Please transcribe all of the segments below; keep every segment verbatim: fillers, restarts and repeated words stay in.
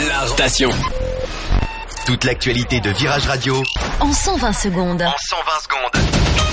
La rotation. Toute l'actualité de Virage Radio en cent vingt secondes. En cent vingt secondes.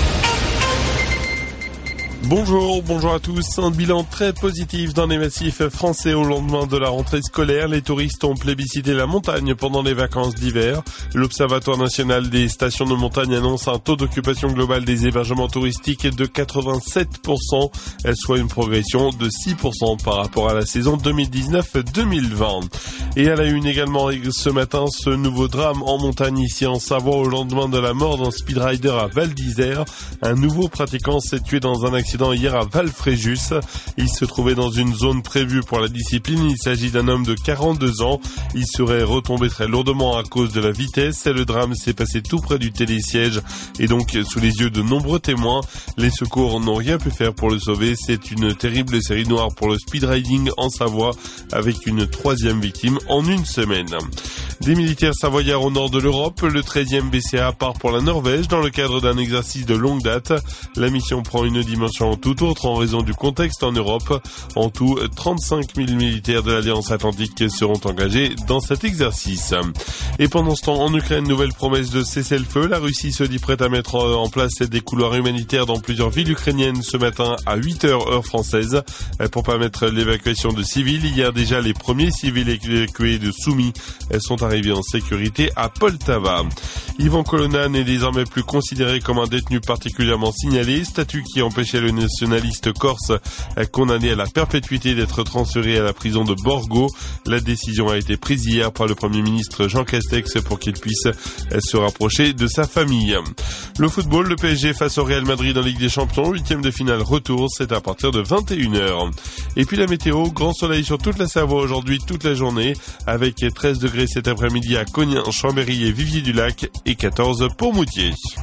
Bonjour, bonjour à tous. Un bilan très positif dans les massifs français au lendemain de la rentrée scolaire. Les touristes ont plébiscité la montagne pendant les vacances d'hiver. L'Observatoire national des stations de montagne annonce un taux d'occupation global des hébergements touristiques de quatre-vingt-sept pour cent, soit une progression de six pour cent par rapport à la saison deux mille dix-neuf deux mille vingt. Et à la une également ce matin, ce nouveau drame en montagne ici en Savoie au lendemain de la mort d'un speedrider à Val d'Isère. Un nouveau pratiquant s'est tué dans un accident hier à Val-Fréjus. Il se trouvait dans une zone prévue pour la discipline. Il s'agit d'un homme de quarante-deux ans. Il serait retombé très lourdement à cause de la vitesse. Le drame s'est passé tout près du télésiège et donc sous les yeux de nombreux témoins. Les secours n'ont rien pu faire pour le sauver. C'est une terrible série noire pour le speedriding en Savoie avec une troisième victime en une semaine. Des militaires savoyards au nord de l'Europe. Le treizième B C A part pour la Norvège dans le cadre d'un exercice de longue date. La mission prend une dimension tout autre en raison du contexte en Europe. En tout, trente-cinq mille militaires de l'Alliance Atlantique seront engagés dans cet exercice. Et pendant ce temps, en Ukraine, nouvelle promesse de cessez-le-feu. La Russie se dit prête à mettre en place des couloirs humanitaires dans plusieurs villes ukrainiennes ce matin à huit heures heure française pour permettre l'évacuation de civils. Hier déjà, les premiers civils évacués de Soumy sont arrivés en sécurité à Poltava. Ivan Colonna n'est désormais plus considéré comme un détenu particulièrement signalé, statut qui empêchait le nationaliste corse condamné à la perpétuité d'être transféré à la prison de Borgo. La décision a été prise hier par le Premier ministre Jean Castex pour qu'il puisse se rapprocher de sa famille. Le football, le P S G face au Real Madrid en Ligue des Champions, huitième de finale retour, c'est à partir de vingt et une heures. Et puis la météo, grand soleil sur toute la Savoie aujourd'hui, toute la journée, avec treize degrés cet après-midi à Cognin, Chambéry et Vivier-du-Lac et quatorze pour Moutier.